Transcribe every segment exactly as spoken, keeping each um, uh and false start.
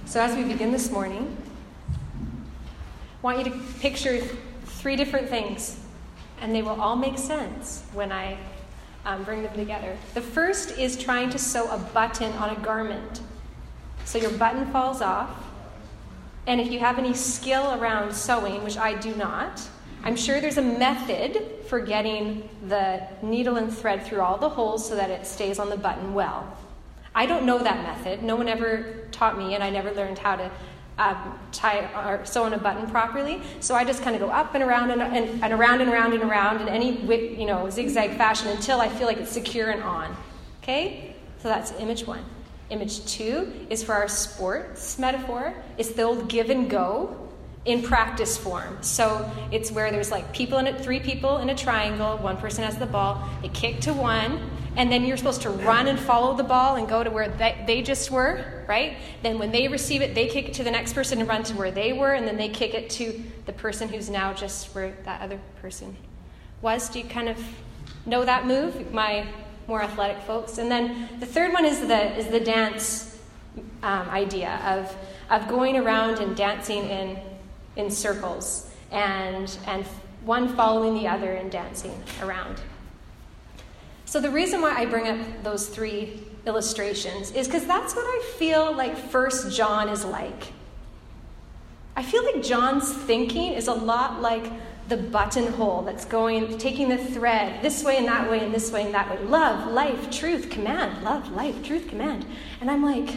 So as we begin this morning, I want you to picture three different things, and they will all make sense when I um, bring them together. The first is trying to sew a button on a garment. So your button falls off, and if you have any skill around sewing, which I do not, I'm sure there's a method for getting the needle and thread through all the holes so that it stays on the button well. I don't know that method. No one ever taught me, and I never learned how to um, tie or sew on a button properly. So I just kind of go up and around and, and, and around and around and around in any whip, you know, zigzag fashion until I feel like it's secure and on. Okay? So that's image one. Image two is for our sports metaphor. It's the old give and go in practice form. So it's where there's like people in it, three people in a triangle, one person has the ball, they kick to one, and then you're supposed to run and follow the ball and go to where they, they just were, right? Then when they receive it, they kick it to the next person and run to where they were, and then they kick it to the person who's now just where that other person was. Do you kind of know that move? My more athletic folks. And then the third one is the is the dance um, idea of of going around and dancing in in circles and and one following the other and dancing around. So the reason why I bring up those three illustrations is because that's what I feel like First John is like. I feel like John's thinking is a lot like the buttonhole that's going, taking the thread this way and that way and this way and that way. Love, life, truth, command. Love, life, truth, command. And I'm like,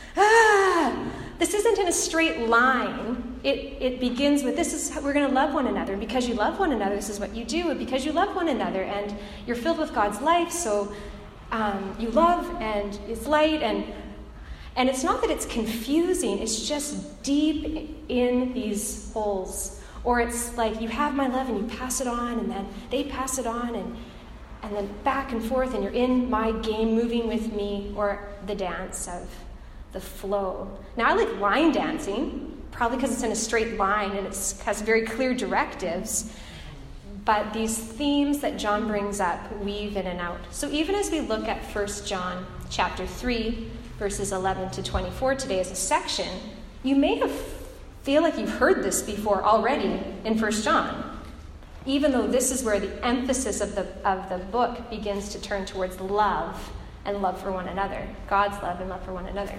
ah, this isn't in a straight line. It it begins with, this is how we're going to love one another. And because you love one another, this is what you do. And because you love one another and you're filled with God's life, so um, you love and it's light. And and it's not that it's confusing. It's just deep in these holes. Or it's like you have my love and you pass it on, and then they pass it on, and and then back and forth, and you're in my game moving with me, or the dance of the flow. Now, I like line dancing, probably because it's in a straight line and it has very clear directives. But these themes that John brings up weave in and out. So even as we look at First John chapter three, verses eleven to twenty-four today as a section, you may have feel like you've heard this before already in First John, even though this is where the emphasis of the of the book begins to turn towards love and love for one another, God's love and love for one another.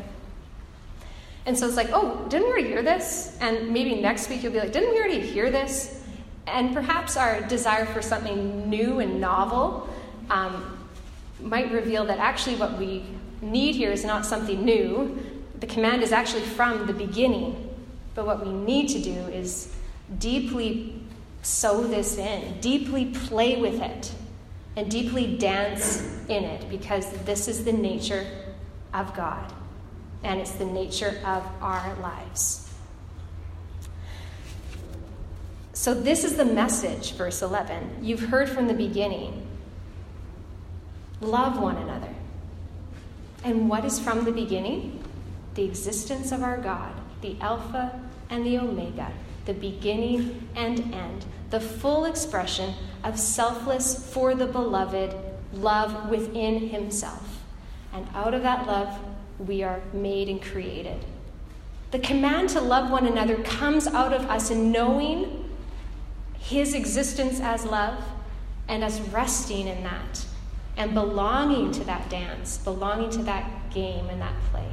And so it's like, oh, didn't we already hear this? And maybe next week you'll be like, didn't we already hear this? And perhaps our desire for something new and novel um, might reveal that actually what we need here is not something new. The command is actually from the beginning. But what we need to do is deeply sow this in, deeply play with it, and deeply dance in it, because this is the nature of God, and it's the nature of our lives. So this is the message, verse eleven. You've heard from the beginning. Love one another. And what is from the beginning? The existence of our God. The Alpha and the Omega, the beginning and end, the full expression of selfless, for the beloved love within himself. And out of that love, we are made and created. The command to love one another comes out of us in knowing his existence as love and us resting in that and belonging to that dance, belonging to that game and that play.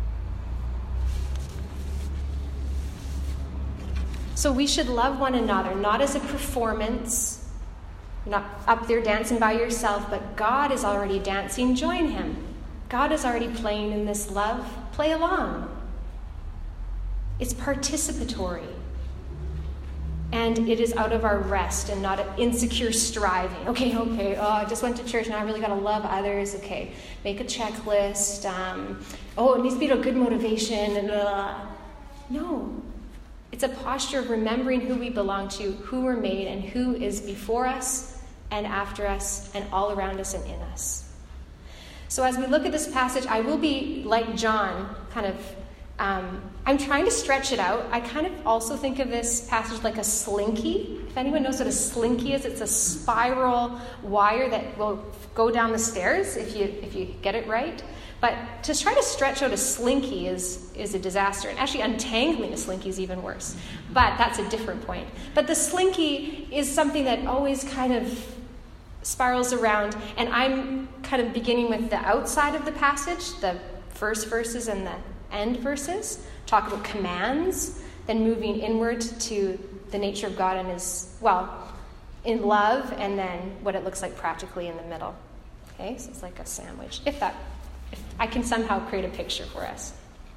So we should love one another, not as a performance, not up there dancing by yourself, but God is already dancing. Join him. God is already playing in this love. Play along. It's participatory. And it is out of our rest and not an insecure striving. Okay, okay, oh, I just went to church, now I really got to love others. Okay, make a checklist. Um, oh, it needs to be a good motivation. And uh, no. It's a posture of remembering who we belong to, who we're made, and who is before us and after us and all around us and in us. So as we look at this passage, I will be like John, kind of, um, I'm trying to stretch it out. I kind of also think of this passage like a slinky. If anyone knows what a slinky is, it's a spiral wire that will go down the stairs if you if you get it right. But to try to stretch out a slinky is, is a disaster. And actually untangling a slinky is even worse. But that's a different point. But the slinky is something that always kind of spirals around. And I'm kind of beginning with the outside of the passage, the first verses and the end verses. Talk about commands, then moving inward to the nature of God and his, well, in love, and then what it looks like practically in the middle. Okay, so it's like a sandwich. If that, if I can somehow create a picture for us.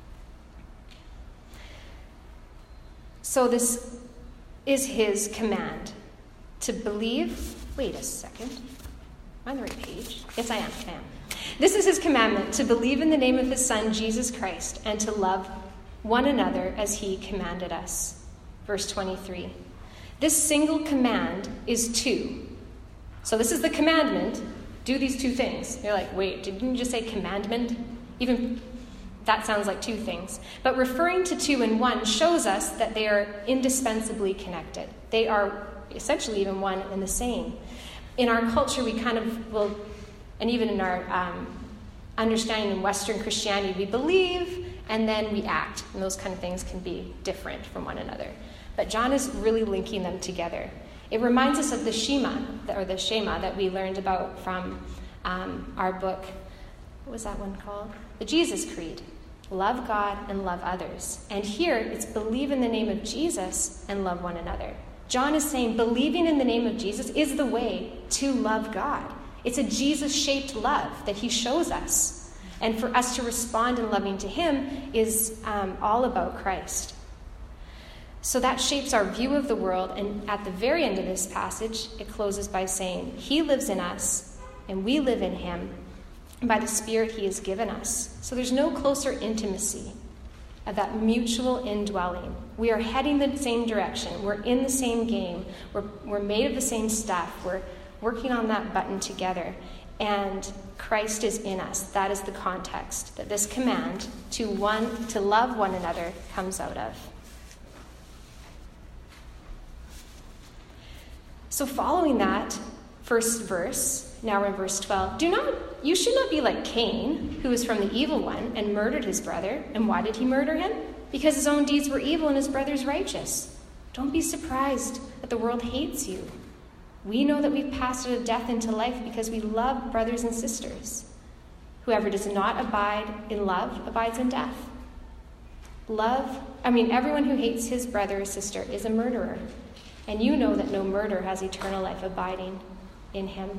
So this is his command to believe. Wait a second. Am I on the right page? Yes, I am. I am. This is his commandment, to believe in the name of his Son, Jesus Christ, and to love one another as he commanded us. Verse twenty-three. This single command is two. So this is the commandment. Do these two things. You're like, wait, didn't you just say commandment? Even that sounds like two things. But referring to two and one shows us that they are indispensably connected. They are essentially even one and the same. In our culture, we kind of will, and even in our um, understanding in Western Christianity, we believe and then we act. And those kind of things can be different from one another. But John is really linking them together. It reminds us of the Shema, or the Shema that we learned about from um, our book. What was that one called? The Jesus Creed. Love God and love others. And here it's believe in the name of Jesus and love one another. John is saying believing in the name of Jesus is the way to love God. It's a Jesus-shaped love that he shows us. And for us to respond in loving to him is um, all about Christ. So that shapes our view of the world, and at the very end of this passage, it closes by saying, he lives in us, and we live in him, by the Spirit he has given us. So there's no closer intimacy of that mutual indwelling. We are heading the same direction. We're in the same game. We're, we're made of the same stuff. We're working on that button together, and Christ is in us. That is the context that this command to one to love one another comes out of. So following that first verse, now we're in verse twelve, do not, you should not be like Cain, who was from the evil one and murdered his brother. And why did he murder him? Because his own deeds were evil and his brother's righteous. Don't be surprised that the world hates you. We know that we've passed out of death into life because we love brothers and sisters. Whoever does not abide in love abides in death. Love, I mean, everyone who hates his brother or sister is a murderer. And you know that no murderer has eternal life abiding in him.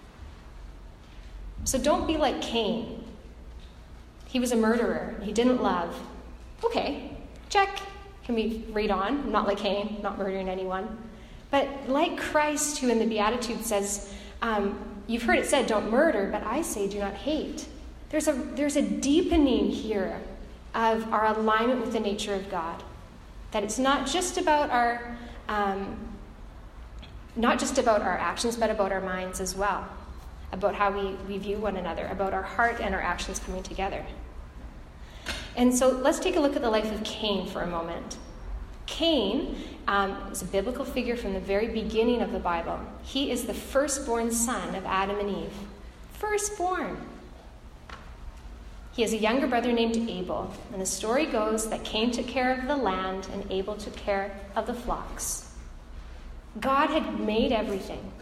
So don't be like Cain. He was a murderer. He didn't love. Okay, check. Can we read on? I'm not like Cain, not murdering anyone. But like Christ, who in the Beatitudes says, um, you've heard it said, don't murder, but I say do not hate. There's a, there's a deepening here of our alignment with the nature of God. That it's not just about our... Um, not just about our actions, but about our minds as well, about how we, we view one another, about our heart and our actions coming together. And so let's take a look at the life of Cain for a moment. Cain um, is a biblical figure from the very beginning of the Bible. He is the firstborn son of Adam and Eve. Firstborn. He has a younger brother named Abel, and the story goes that Cain took care of the land and Abel took care of the flocks. God had made everything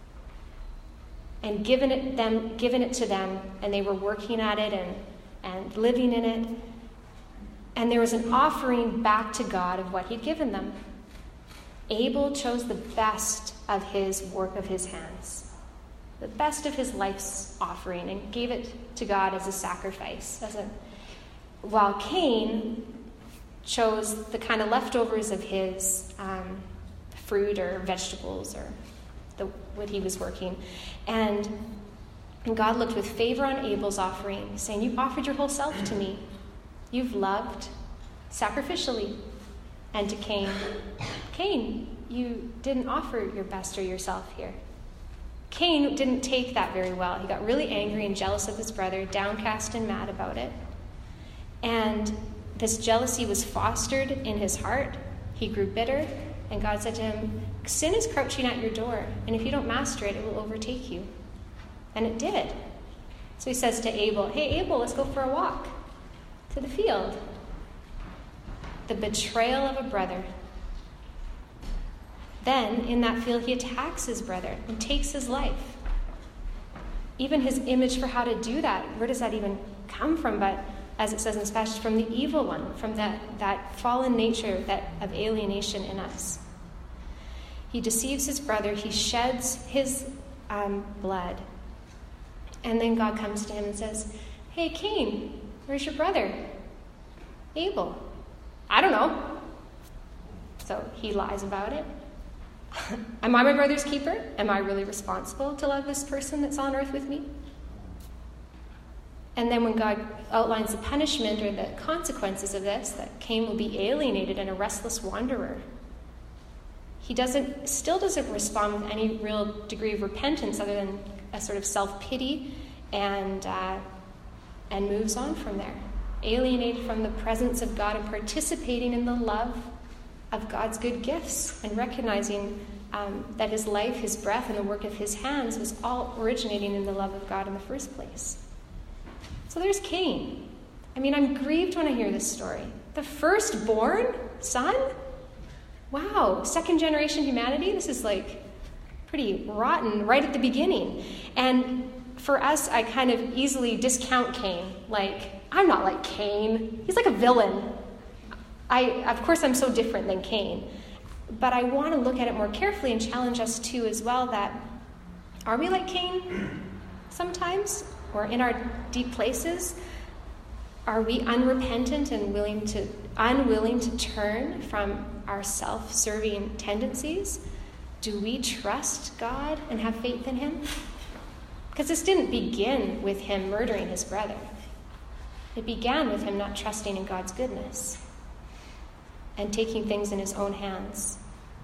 and given it them, given it to them, and they were working at it and, and living in it. And there was an offering back to God of what he'd given them. Abel chose the best of his work of his hands, the best of his life's offering, and gave it to God as a sacrifice. As a, while Cain chose the kind of leftovers of his um, fruit or vegetables or the, what he was working. And, and God looked with favor on Abel's offering, saying, you've offered your whole self to me. You've loved sacrificially. And to Cain, Cain, you didn't offer your best or yourself here. Cain didn't take that very well. He got really angry and jealous of his brother, downcast and mad about it. And this jealousy was fostered in his heart. He grew bitter, and God said to him, sin is crouching at your door, and if you don't master it, it will overtake you. And it did. So he says to Abel, hey, Abel, let's go for a walk to the field. The betrayal of a brother. Then, in that field, he attacks his brother and takes his life. Even his image for how to do that, where does that even come from? But as it says in this passage, from the evil one, from that, that fallen nature that of alienation in us. He deceives his brother. He sheds his um, blood. And then God comes to him and says, hey, Cain, where's your brother? Abel. I don't know. So he lies about it. Am I my brother's keeper? Am I really responsible to love this person that's on earth with me? And then when God outlines the punishment or the consequences of this, that Cain will be alienated and a restless wanderer, he doesn't, still doesn't respond with any real degree of repentance other than a sort of self-pity, and uh, and moves on from there, alienated from the presence of God and participating in the love of God's good gifts, and recognizing um, that his life, his breath, and the work of his hands was all originating in the love of God in the first place. So there's Cain. I mean, I'm grieved when I hear this story. The firstborn son? Wow, second generation humanity? This is like pretty rotten right at the beginning. And for us, I kind of easily discount Cain. Like, I'm not like Cain. He's like a villain. I, of course, I'm so different than Cain. But I want to look at it more carefully and challenge us too as well that, are we like Cain sometimes? Or in our deep places? Are we unrepentant and willing to, unwilling to turn from our self-serving tendencies? Do we trust God and have faith in him? Because this didn't begin with him murdering his brother. It began with him not trusting in God's goodness and taking things in his own hands.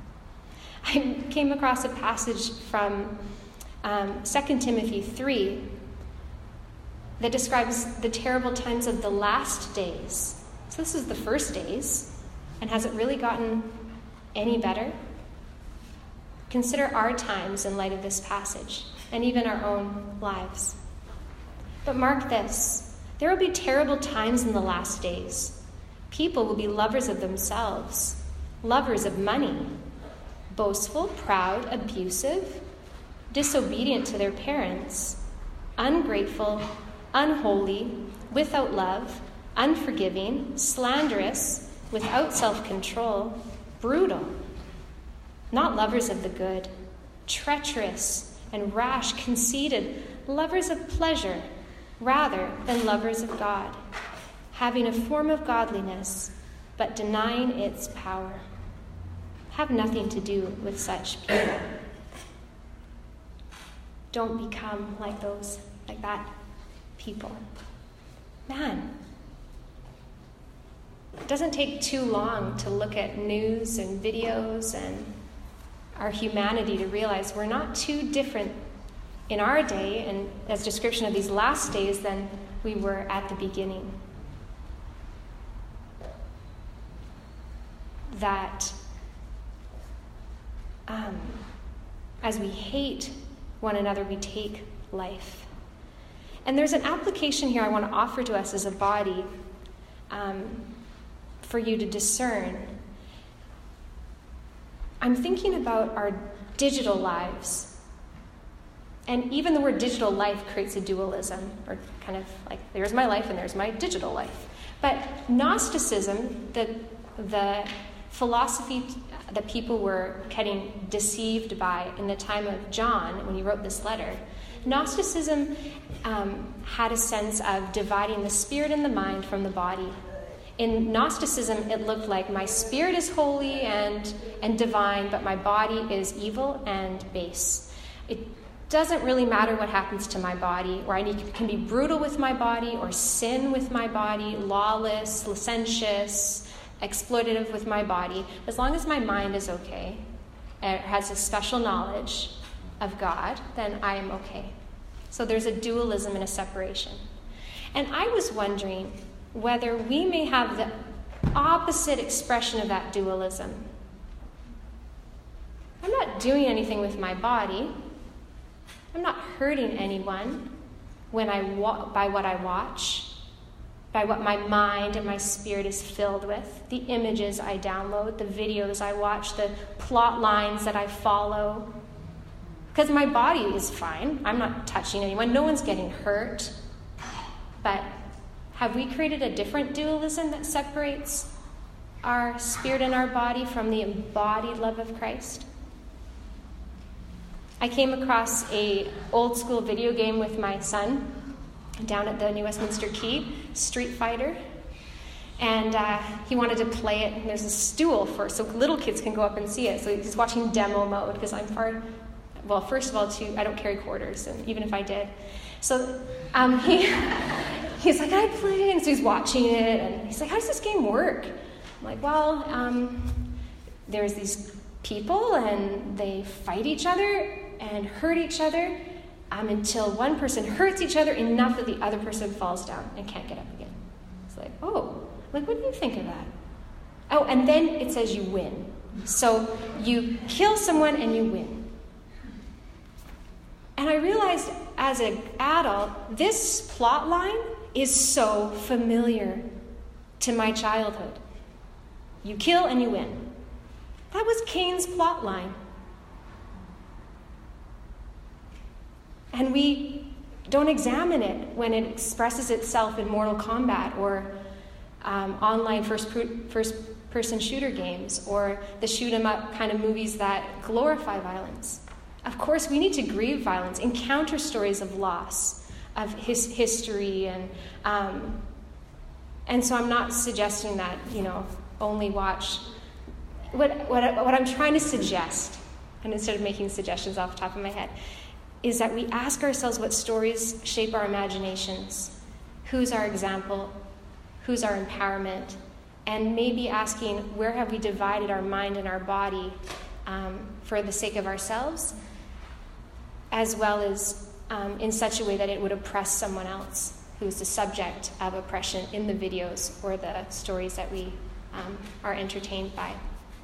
I came across a passage from um, Second Timothy three that describes the terrible times of the last days. So this is the first days. And has it really gotten any better? Consider our times in light of this passage, and even our own lives. But mark this, there will be terrible times in the last days. People will be lovers of themselves, lovers of money, boastful, proud, abusive, disobedient to their parents, ungrateful, unholy, without love, unforgiving, slanderous, without self-control, brutal, not lovers of the good, treacherous and rash, conceited, lovers of pleasure rather than lovers of God, having a form of godliness but denying its power. Have nothing to do with such people. Don't become like those, like that people. Man, it doesn't take too long to look at news and videos and our humanity to realize we're not too different in our day and as description of these last days than we were at the beginning. That um, as we hate one another, we take life. And there's an application here I want to offer to us as a body um, for you to discern. I'm thinking about our digital lives. And even the word digital life creates a dualism, or kind of like, there's my life and there's my digital life. But Gnosticism, the, the philosophy that people were getting deceived by in the time of John when he wrote this letter, Gnosticism um, had a sense of dividing the spirit and the mind from the body. In Gnosticism, it looked like my spirit is holy and, and divine, but my body is evil and base. It doesn't really matter what happens to my body, or I need, can be brutal with my body, or sin with my body, lawless, licentious, exploitative with my body. As long as my mind is okay, and it has a special knowledge of God, then I am okay. So there's a dualism and a separation. And I was wondering whether we may have the opposite expression of that dualism. I'm not doing anything with my body. I'm not hurting anyone. when I wa- by what I watch, by what my mind and my spirit is filled with, the images I download, the videos I watch, the plot lines that I follow. Because my body is fine. I'm not touching anyone. No one's getting hurt. But have we created a different dualism that separates our spirit and our body from the embodied love of Christ? I came across a old school video game with my son down at the New Westminster Quay, Street Fighter. And uh, he wanted to play it. And there's a stool for so little kids can go up and see it. So he's watching demo mode because I'm far, well, first of all, too, I don't carry quarters, and even if I did. So um, he he's like, I play, and so he's watching it, and he's like, how does this game work? I'm like, well, um, there's these people, and they fight each other and hurt each other um, until one person hurts each other enough that the other person falls down and can't get up again. It's like, oh, like, what do you think of that? Oh, and then it says you win. So you kill someone and you win. And I realized as an adult, this plot line is so familiar to my childhood. You kill and you win. That was Cain's plot line. And we don't examine it when it expresses itself in Mortal Kombat or um, online first first person shooter games or the shoot 'em up kind of movies that glorify violence. Of course, we need to grieve violence, encounter stories of loss, of his history, and um, and so I'm not suggesting that, you know, only watch. What what what I'm trying to suggest, and instead of making suggestions off the top of my head, is that we ask ourselves what stories shape our imaginations, who's our example, who's our empowerment, and maybe asking where have we divided our mind and our body um, for the sake of ourselves, as well as um, in such a way that it would oppress someone else who's the subject of oppression in the videos or the stories that we um, are entertained by.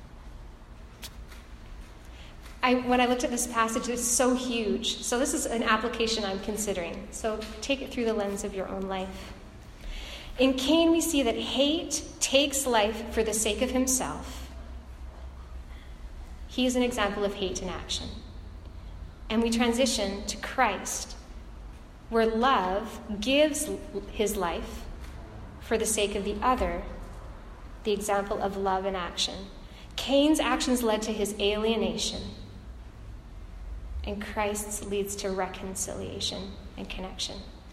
I, when I looked at this passage, it's so huge. So this is an application I'm considering. So take it through the lens of your own life. In Cain, we see that hate takes life for the sake of himself. He is an example of hate in action. And we transition to Christ, where love gives his life for the sake of the other, the example of love in action. Cain's actions led to his alienation, and Christ's leads to reconciliation and connection.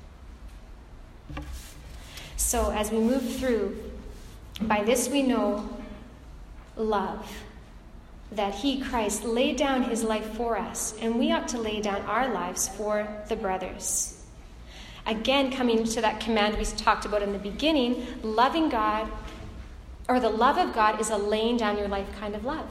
So as we move through, by this we know love, that he, Christ, laid down his life for us, and we ought to lay down our lives for the brothers. Again, coming to that command we talked about in the beginning, loving God, or the love of God is a laying down your life kind of love.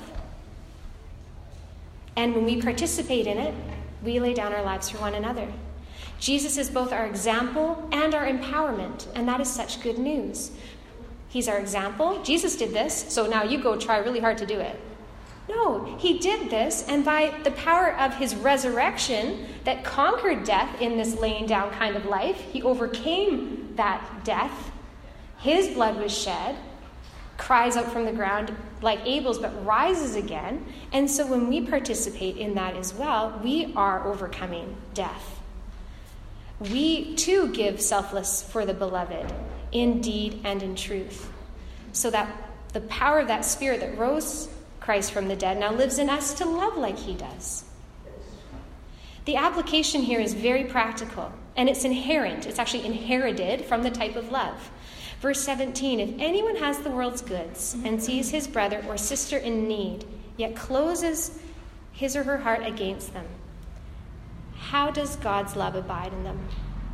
And when we participate in it, we lay down our lives for one another. Jesus is both our example and our empowerment, and that is such good news. He's our example. Jesus did this, so now you go try really hard to do it. No, he did this, and by the power of his resurrection that conquered death in this laying down kind of life, he overcame that death. His blood was shed, cries out from the ground like Abel's, but rises again. And so when we participate in that as well, we are overcoming death. We too give selfless for the beloved, in deed and in truth, so that the power of that Spirit that rose Christ from the dead now lives in us to love like he does. The application here is very practical, and it's inherent. It's actually inherited from the type of love. Verse seventeen, if anyone has the world's goods and sees his brother or sister in need, yet closes his or her heart against them, how does God's love abide in them?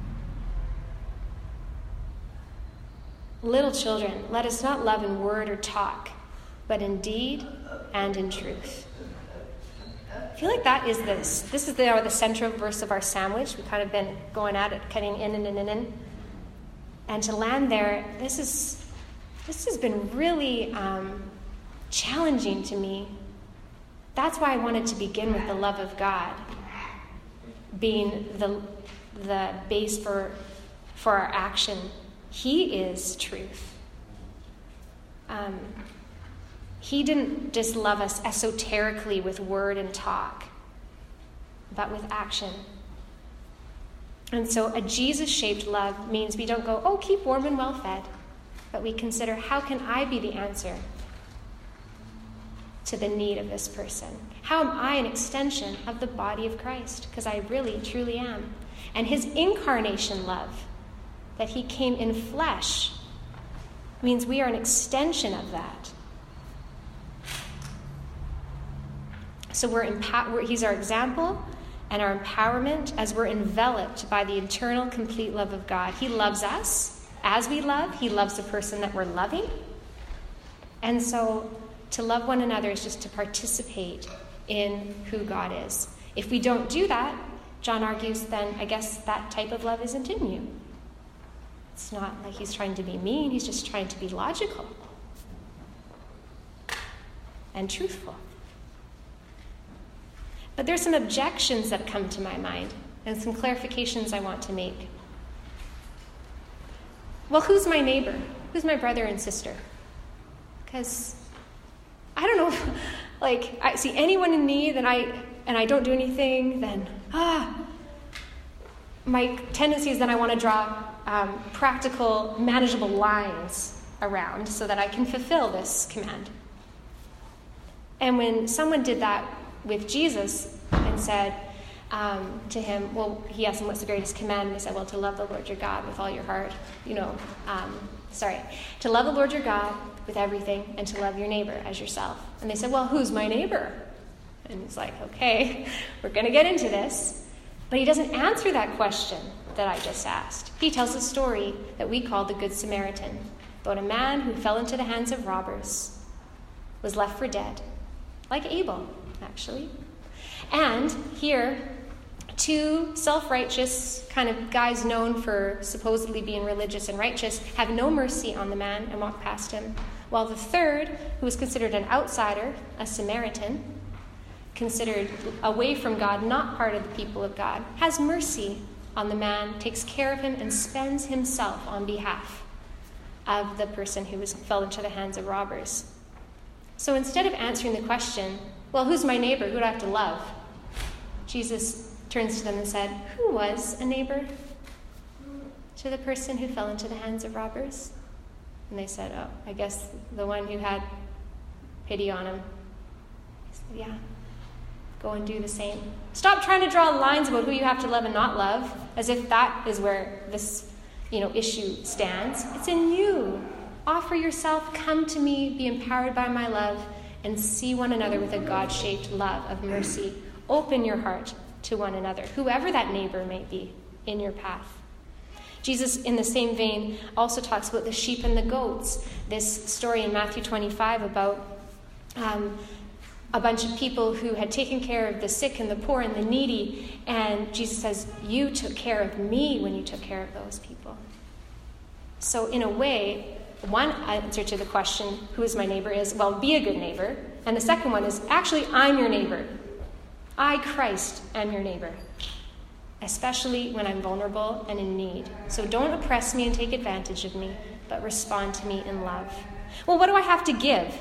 Little children, let us not love in word or talk, but in deed and in truth. I feel like that is this. This is the, the central verse of our sandwich. We've kind of been going at it, cutting in and in and in. And to land there, this is this has been really um, challenging to me. That's why I wanted to begin with the love of God being the the base for, for our action. He is truth. Um, he didn't just love us esoterically with word and talk, but with action. And so a Jesus-shaped love means we don't go, oh, keep warm and well-fed, but we consider, how can I be the answer to the need of this person? How am I an extension of the body of Christ? Because I really, truly am. And his incarnation love, that he came in flesh, means we are an extension of that. So we're, empower- we're he's our example and our empowerment as we're enveloped by the eternal, complete love of God. He loves us as we love. He loves the person that we're loving. And so to love one another is just to participate in who God is. If we don't do that, John argues, then I guess that type of love isn't in you. It's not like he's trying to be mean. He's just trying to be logical and truthful. But there's some objections that come to my mind and some clarifications I want to make. Well, who's my neighbor? Who's my brother and sister? Because I don't know, if, like, I see anyone in need and I and I don't do anything, then, ah, my tendency is that I want to draw um, practical, manageable lines around so that I can fulfill this command. And when someone did that with Jesus and said um, to him, well, he asked him, what's the greatest command? And he said, well, to love the Lord your God with all your heart, you know, um, sorry, to love the Lord your God with everything and to love your neighbor as yourself. And they said, well, who's my neighbor? And he's like, okay, we're going to get into this. But he doesn't answer that question that I just asked. He tells a story that we call the Good Samaritan, about a man who fell into the hands of robbers, was left for dead, like Abel, actually. And here, two self-righteous kind of guys known for supposedly being religious and righteous have no mercy on the man and walk past him, while the third, who is considered an outsider, a Samaritan, considered away from God, not part of the people of God, has mercy on the man, takes care of him, and spends himself on behalf of the person who was fell into the hands of robbers. So instead of answering the question, well, who's my neighbor? Who do I have to love? Jesus turns to them and said, who was a neighbor to the person who fell into the hands of robbers? And they said, oh, I guess the one who had pity on him. He said, yeah, go and do the same. Stop trying to draw lines about who you have to love and not love, as if that is where this, you know, issue stands. It's in you. Offer yourself, come to me, be empowered by my love, and see one another with a God-shaped love of mercy. Open your heart to one another, whoever that neighbor may be in your path. Jesus, in the same vein, also talks about the sheep and the goats. This story in Matthew twenty-five about um, a bunch of people who had taken care of the sick and the poor and the needy, and Jesus says, you took care of me when you took care of those people. So in a way, one answer to the question, who is my neighbor, is, well, be a good neighbor. And the second one is, actually, I'm your neighbor. I, Christ, am your neighbor, especially when I'm vulnerable and in need. So don't oppress me and take advantage of me, but respond to me in love. Well, what do I have to give?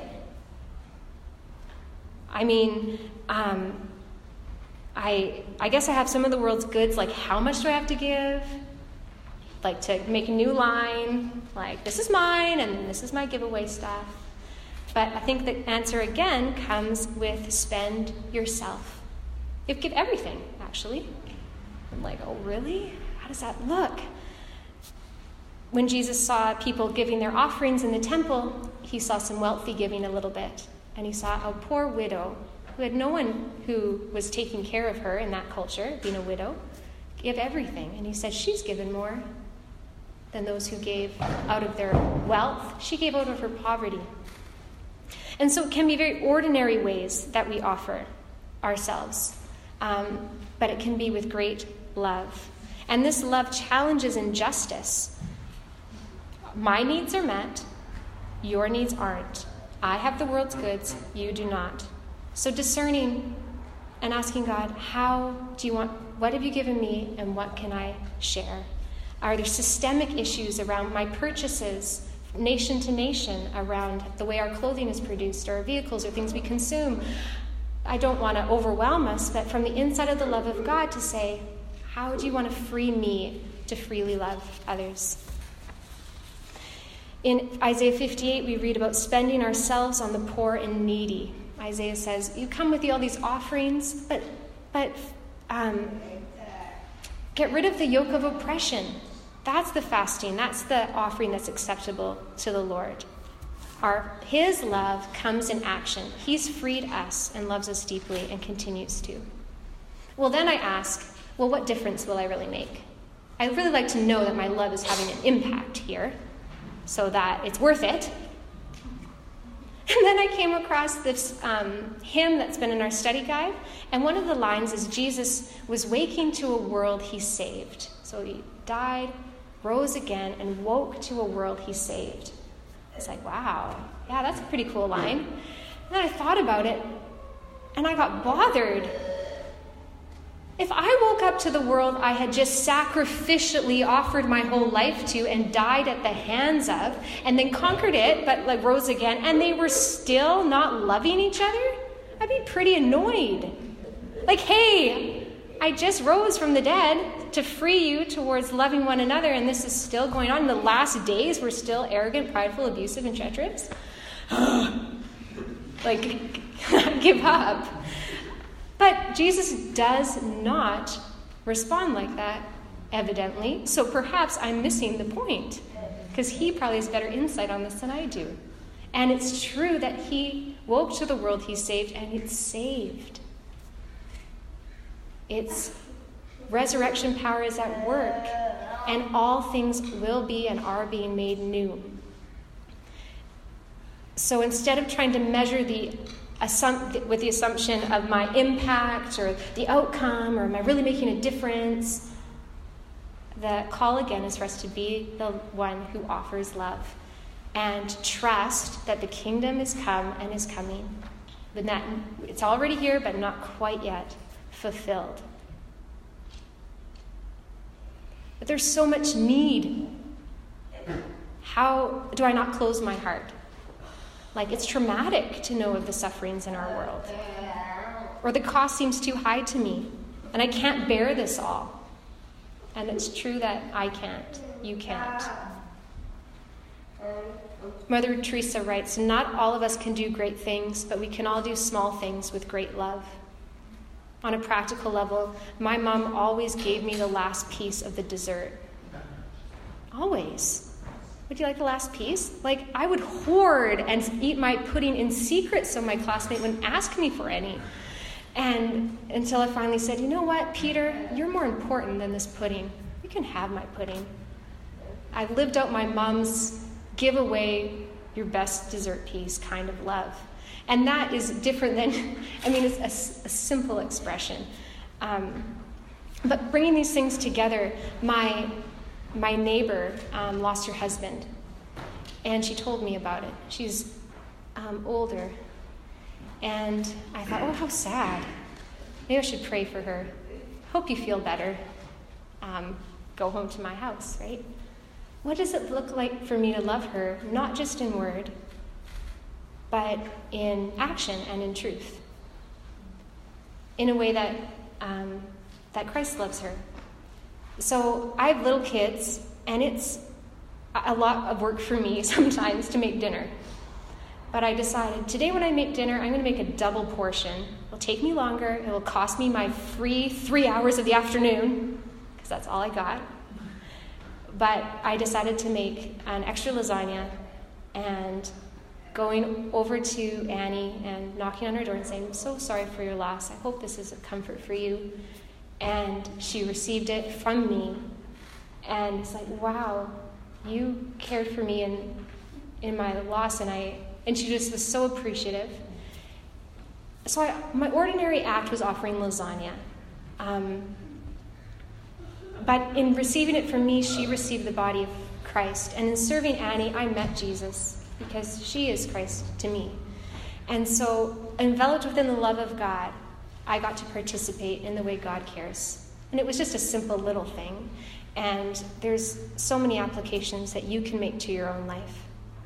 I mean, um, I I guess I have some of the world's goods, like how much do I have to give? Like to make a new line, like this is mine and this is my giveaway stuff. But I think the answer again comes with spend yourself. You give everything, actually. I'm like, oh, really? How does that look? When Jesus saw people giving their offerings in the temple, he saw some wealthy giving a little bit. And he saw a poor widow who had no one who was taking care of her in that culture, being a widow, give everything. And he said, she's given more than those who gave out of their wealth. She gave out of her poverty. And so it can be very ordinary ways that we offer ourselves. Um, but it can be with great love. And this love challenges injustice. My needs are met, your needs aren't. I have the world's goods, you do not. So discerning and asking God, how do you want what have you given me and what can I share? Are there systemic issues around my purchases, nation to nation, around the way our clothing is produced, or our vehicles, or things we consume? I don't want to overwhelm us, but from the inside of the love of God to say, how do you want to free me to freely love others? In Isaiah fifty-eight, we read about spending ourselves on the poor and needy. Isaiah says, you come with all these offerings, but, but um, get rid of the yoke of oppression. That's the fasting. That's the offering that's acceptable to the Lord. Our, his love comes in action. He's freed us and loves us deeply and continues to. Well, then I ask, well, what difference will I really make? I'd really like to know that my love is having an impact here so that it's worth it. And then I came across this um, hymn that's been in our study guide, and one of the lines is Jesus was waking to a world he saved. So he died, rose again, and woke to a world he saved. It's like, wow, yeah, that's a pretty cool line. And then I thought about it, and I got bothered. If I woke up to the world I had just sacrificially offered my whole life to and died at the hands of, and then conquered it, but like rose again, and they were still not loving each other, I'd be pretty annoyed. Like, hey, I just rose from the dead to free you towards loving one another, and this is still going on. In the last days, we're still arrogant, prideful, abusive, and treacherous. Like, give up. But Jesus does not respond like that, evidently. So perhaps I'm missing the point, because he probably has better insight on this than I do. And it's true that he woke to the world he saved, and it's saved. Its resurrection power is at work, and all things will be and are being made new. So instead of trying to measure the assum- with the assumption of my impact or the outcome or am I really making a difference, the call again is for us to be the one who offers love and trust that the kingdom is come and is coming. But that it's already here, but not quite yet fulfilled. But there's so much need. How do I not close my heart? Like, it's traumatic to know of the sufferings in our world. Or the cost seems too high to me, and I can't bear this all. And it's true that I can't. You can't. Mother Teresa writes, not all of us can do great things, but we can all do small things with great love. On a practical level, my mom always gave me the last piece of the dessert. Always. Would you like the last piece? Like, I would hoard and eat my pudding in secret so my classmate wouldn't ask me for any. And until I finally said, you know what, Peter, you're more important than this pudding. You can have my pudding. I lived out my mom's give away your best dessert piece kind of love. And that is different than, I mean, it's a, a simple expression. Um, but bringing these things together, my my neighbor um, lost her husband, and she told me about it. She's um, older, and I thought, oh, how sad. Maybe I should pray for her. Hope you feel better. Um, go home to my house, right? What does it look like for me to love her, not just in word, but in action and in truth, in a way that um, that Christ loves her? So I have little kids, and it's a lot of work for me sometimes to make dinner. But I decided today when I make dinner, I'm going to make a double portion. It'll take me longer. It will cost me my free three hours of the afternoon, because that's all I got. But I decided to make an extra lasagna and going over to Annie and knocking on her door and saying, I'm so sorry for your loss. I hope this is a comfort for you. And she received it from me. And it's like, wow, you cared for me in in my loss. And I and she just was so appreciative. So I, my ordinary act was offering lasagna. Um, but in receiving it from me, she received the body of Christ. And in serving Annie, I met Jesus, because she is Christ to me. And so, enveloped within the love of God, I got to participate in the way God cares And it was just a simple little thing. And there's so many applications that you can make to your own life.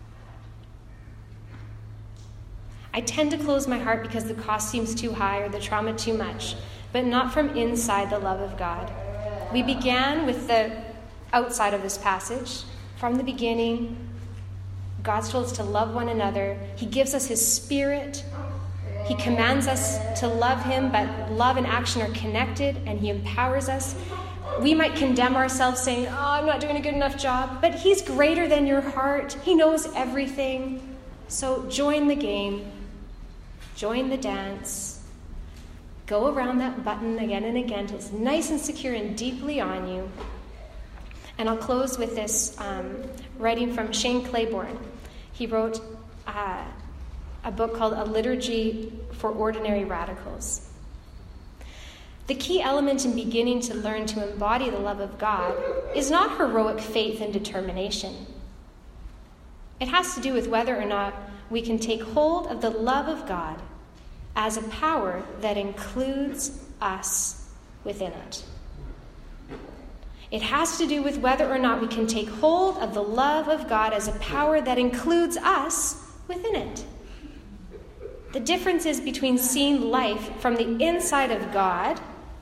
I tend to close my heart because the cost seems too high or the trauma too much, but not from inside the love of God. We began with the outside of this passage. From the beginning, God's told us to love one another. He gives us his Spirit. He commands us to love him, but love and action are connected, and he empowers us. We might condemn ourselves saying, oh, I'm not doing a good enough job, but he's greater than your heart. He knows everything. So join the game. Join the dance. Go around that button again and again until it's nice and secure and deeply on you. And I'll close with this um, writing from Shane Claiborne. He wrote uh, a book called A Liturgy for Ordinary Radicals. The key element in beginning to learn to embody the love of God is not heroic faith and determination. It has to do with whether or not we can take hold of the love of God as a power that includes us within it. It has to do with whether or not we can take hold of the love of God as a power that includes us within it. The difference is between seeing life from the inside of God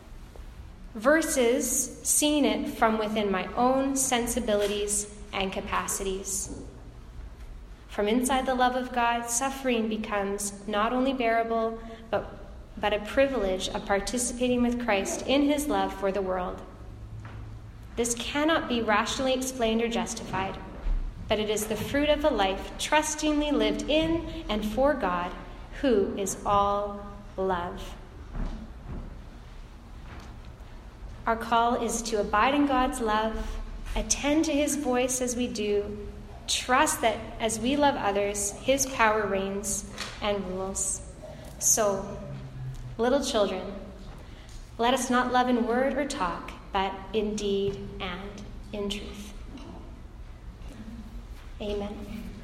versus seeing it from within my own sensibilities and capacities. From inside the love of God, suffering becomes not only bearable, but, but a privilege of participating with Christ in his love for the world. This cannot be rationally explained or justified, but it is the fruit of a life trustingly lived in and for God, who is all love. Our call is to abide in God's love, attend to his voice as we do, trust that as we love others, his power reigns and rules. So, little children, let us not love in word or talk, but in deed and in truth. Amen.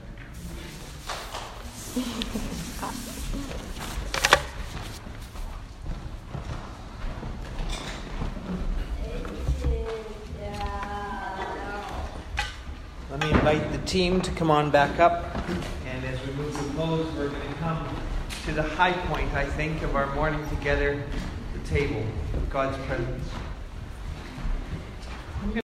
Let me invite the team to come on back up. And as we move to close, we're going to come to the high point, I think, of our morning together, the table of God's presence.